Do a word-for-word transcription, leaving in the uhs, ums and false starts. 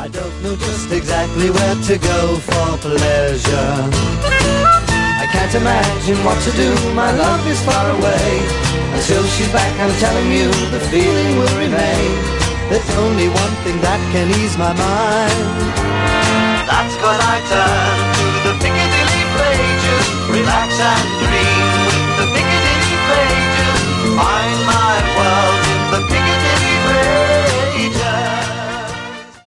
I don't know just exactly where to go for pleasure. I can't imagine what to do, my love is far away. Until she's back, I'm telling you, the feeling will remain. There's only one thing that can ease my mind. That's 'cause I turn to the Piccadilly pages, relax and dream.